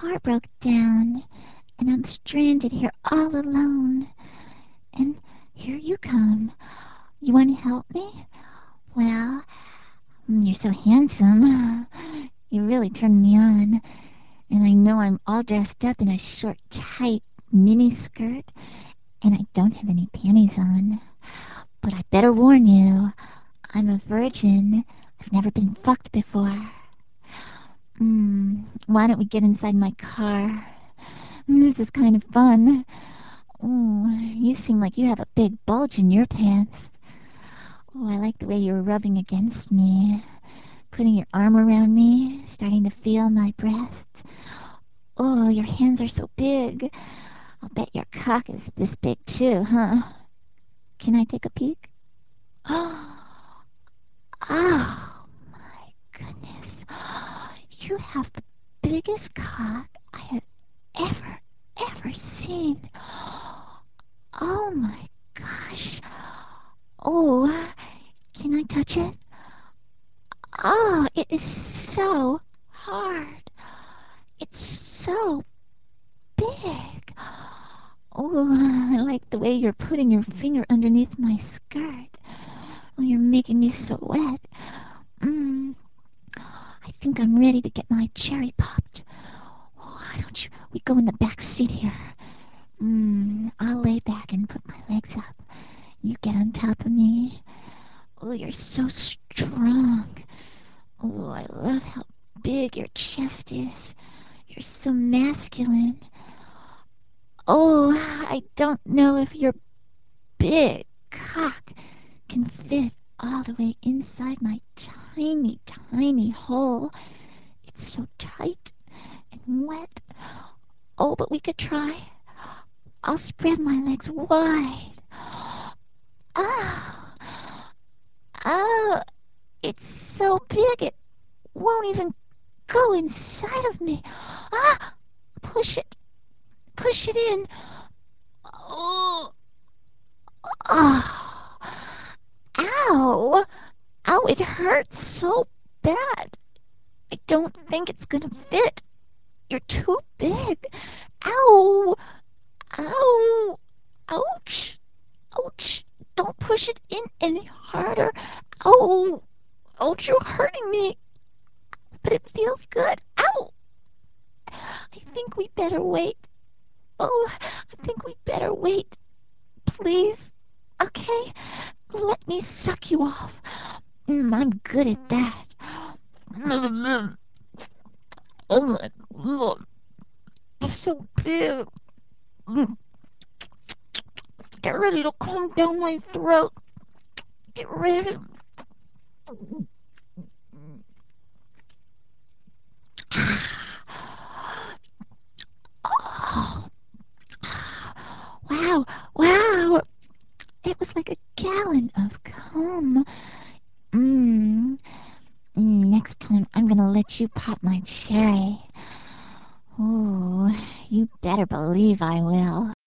car broke down, and I'm stranded here all alone. And here you come. You want to help me? Well, you're so handsome. You really turned me on. And I know I'm all dressed up in a short, tight mini skirt, and I don't have any panties on. But I better warn you, I'm a virgin. I've never been fucked before. Why don't we get inside my car? This is kind of fun. Ooh, you seem like you have a big bulge in your pants. Oh, I like the way you're rubbing against me, putting your arm around me, starting to feel my breasts. Oh, your hands are so big. I'll bet your cock is this big too, huh? Can I take a peek? Oh, my goodness. You have the biggest cock I have ever, ever seen. Oh my gosh. Oh, can I touch it? Oh, it is so hard. It's so big. Oh, I like the way you're putting your finger underneath my skirt. Oh, you're making me so wet. Mm, I think I'm ready to get my cherry popped. Oh, why don't we go in the back seat here? I'll lay back and put my legs up. You get on top of me. Oh, you're so strong. Oh, I love how big your chest is. You're so masculine. Oh, I don't know if your big cock can fit all the way inside my tiny, tiny hole. It's so tight and wet. Oh, but we could try. I'll spread my legs wide. Oh, oh, it's so big it won't even go inside of me. Ah, push it, push it in. Oh, oh, ow, ow, it hurts so bad. I don't think it's gonna fit. You're too big. Ow, ow, ouch, ouch. Don't push it in any harder. Ow, ouch, you're hurting me. But it feels good. Ow! I think we better wait. Oh, I think we better wait. Please. Okay? Let me suck you off. I'm good at that. Oh my god. It's so big. Get ready to come down my throat. Get ready. Oh, wow, wow. It was like a gallon of cum. Mmm. Next time I'm gonna let you pop my cherry. Oh, you better believe I will.